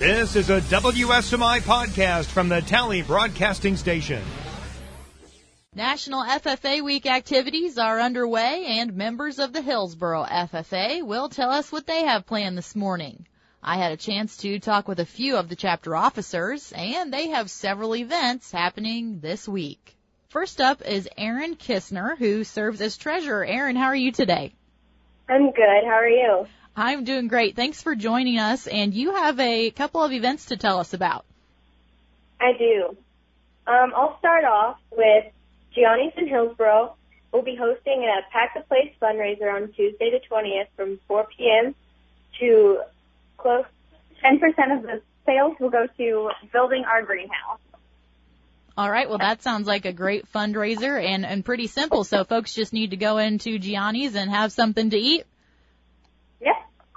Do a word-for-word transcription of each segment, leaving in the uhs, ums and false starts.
This is a W S M I podcast from the Tally Broadcasting Station. National F F A Week activities are underway, and members of the Hillsboro F F A will tell us what they have planned this morning. I had a chance to talk with a few of the chapter officers, and they have several events happening this week. First up is Erin Kistner, who serves as treasurer. Erin, how are you today? I'm good. How are you? I'm doing great. Thanks for joining us, and you have a couple of events to tell us about. I do. Um, I'll start off with Gianni's in Hillsboro. We'll be hosting a Pack the Place fundraiser on Tuesday the twentieth from four p.m. to close. ten percent of the sales will go to building our greenhouse. All right, well, that sounds like a great fundraiser and, and pretty simple, so folks just need to go into Gianni's and have something to eat? Yes.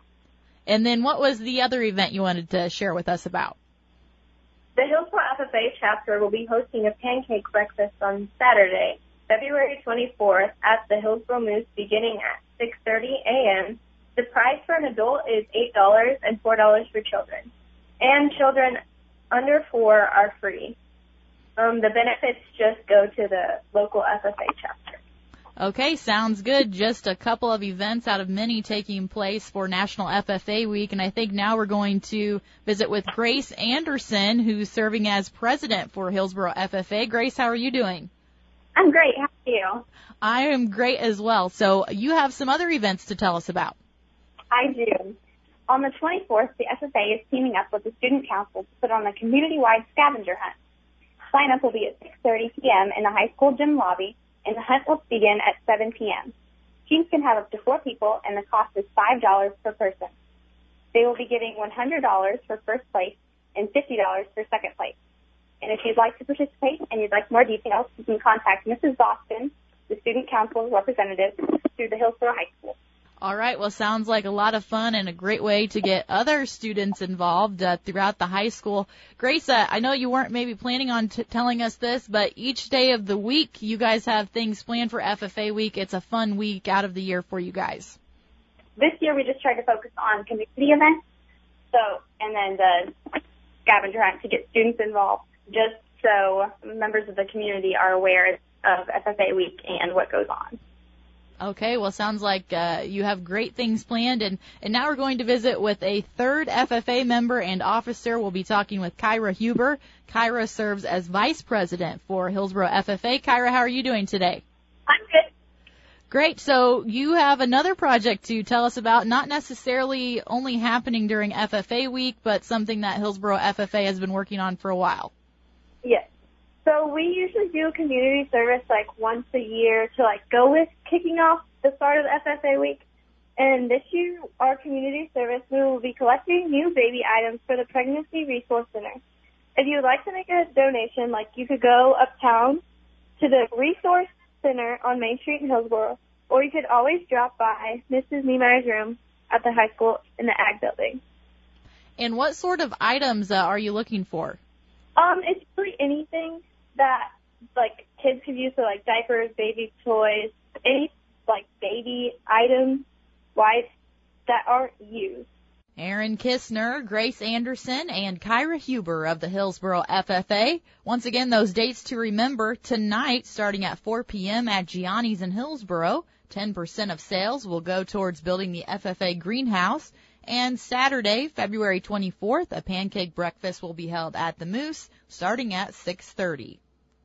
And then what was the other event you wanted to share with us about? The Hillsboro F F A chapter will be hosting a pancake breakfast on Saturday, February twenty-fourth, at the Hillsboro Moose beginning at six thirty a.m. The price for an adult is eight dollars and four dollars for children. And children under four are free. Um, the benefits just go to the local F F A chapter. Okay, sounds good. Just a couple of events out of many taking place for National F F A Week, and I think now we're going to visit with Grace Anderson, who's serving as president for Hillsboro F F A. Grace, how are you doing? I'm great. How are you? I am great as well. So you have some other events to tell us about. I do. On the twenty-fourth, the F F A is teaming up with the Student Council to put on a community-wide scavenger hunt. Sign-up will be at six thirty p.m. in the high school gym lobby, and the hunt will begin at seven p.m. Teams can have up to four people, and the cost is five dollars per person. They will be giving one hundred dollars for first place and fifty dollars for second place. And if you'd like to participate and you'd like more details, you can contact Missus Boston, the Student Council representative, through the Hillsboro High School. All right, well, sounds like a lot of fun and a great way to get other students involved uh, throughout the high school. Grace, uh, I know you weren't maybe planning on t- telling us this, but each day of the week you guys have things planned for F F A Week. It's a fun week out of the year for you guys. This year we just tried to focus on community events, so and then the scavenger hunt to get students involved, just so members of the community are aware of F F A Week and what goes on. Okay, well, sounds like uh, you have great things planned, and, and now we're going to visit with a third F F A member and officer. We'll be talking with Kyra Huber. Kyra serves as vice president for Hillsboro F F A. Kyra, how are you doing today? I'm good. Great. So you have another project to tell us about, not necessarily only happening during F F A Week, but something that Hillsboro F F A has been working on for a while. Yes. So we usually do community service like once a year to like go with kicking off the start of the F F A Week. And this year, our community service, we will be collecting new baby items for the Pregnancy Resource Center. If you would like to make a donation, like you could go uptown to the Resource Center on Main Street in Hillsboro, or you could always drop by Missus Niemeyer's room at the high school in the Ag Building. And what sort of items uh, are you looking for? Um, it's really anything that, like, kids could use, so, like, diapers, baby toys, any, like, baby items, wipes that aren't used. Erin Kistner, Grace Anderson, and Kyra Huber of the Hillsboro F F A. Once again, those dates to remember: tonight, starting at four p.m. at Gianni's in Hillsboro, ten percent of sales will go towards building the F F A greenhouse. And Saturday, February twenty-fourth, a pancake breakfast will be held at the Moose, starting at six thirty.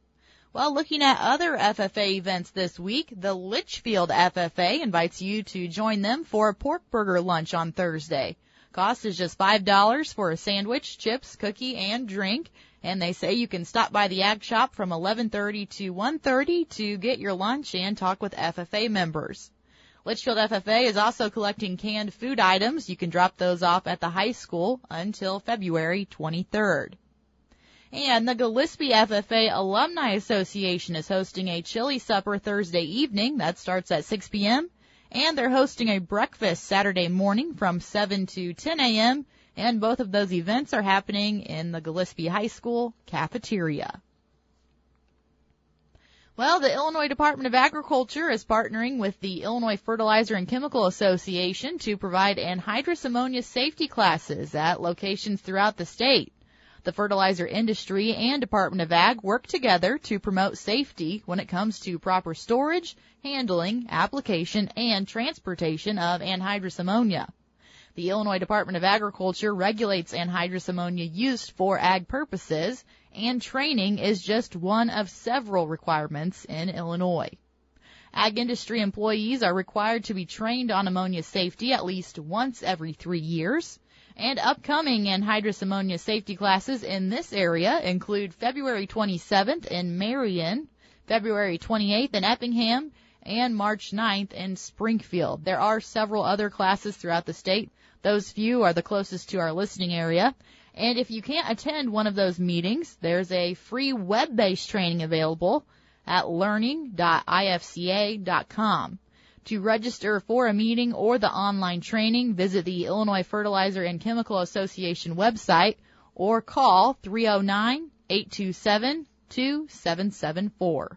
Well, looking at other F F A events this week, the Litchfield F F A invites you to join them for a pork burger lunch on Thursday. Cost is just five dollars for a sandwich, chips, cookie, and drink. And they say you can stop by the Ag Shop from eleven thirty to one thirty to get your lunch and talk with F F A members. Litchfield F F A is also collecting canned food items. You can drop those off at the high school until February twenty-third. And the Gillespie F F A Alumni Association is hosting a chili supper Thursday evening. That starts at six p.m. And they're hosting a breakfast Saturday morning from seven to ten a.m. And both of those events are happening in the Gillespie High School cafeteria. Well, the Illinois Department of Agriculture is partnering with the Illinois Fertilizer and Chemical Association to provide anhydrous ammonia safety classes at locations throughout the state. The fertilizer industry and Department of Ag work together to promote safety when it comes to proper storage, handling, application, and transportation of anhydrous ammonia. The Illinois Department of Agriculture regulates anhydrous ammonia used for ag purposes, and training is just one of several requirements in Illinois. Ag industry employees are required to be trained on ammonia safety at least once every three years, and upcoming anhydrous ammonia safety classes in this area include February twenty-seventh in Marion, February twenty-eighth in Effingham, and March ninth in Springfield. There are several other classes throughout the state. Those few are the closest to our listening area. And if you can't attend one of those meetings, there's a free web-based training available at learning dot I F C A dot com. To register for a meeting or the online training, visit the Illinois Fertilizer and Chemical Association website or call three oh nine, eight two seven, two seven seven four.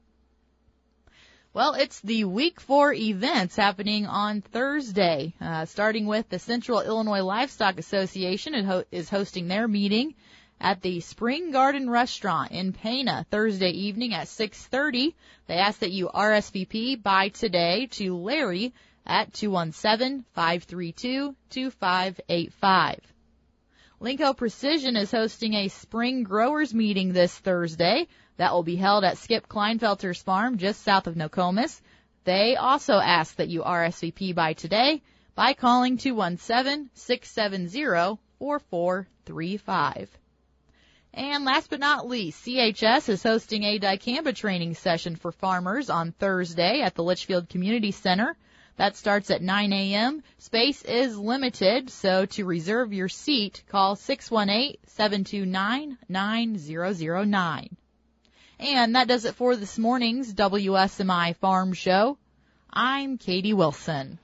Well, it's the week four events happening on Thursday, uh, starting with the Central Illinois Livestock Association is hosting their meeting at the Spring Garden Restaurant in Pana Thursday evening at six thirty. They ask that you R S V P by today to Larry at two one seven, five three two, two five eight five. Linco Precision is hosting a spring growers meeting this Thursday. That will be held at Skip Kleinfelter's farm just south of Nokomis. They also ask that you R S V P by today by calling two one seven, six seven zero, four four three five. And last but not least, C H S is hosting a dicamba training session for farmers on Thursday at the Litchfield Community Center. That starts at nine a.m. Space is limited, so to reserve your seat, call six one eight, seven two nine, nine zero zero nine. And that does it for this morning's W S M I Farm Show. I'm Katie Wilson.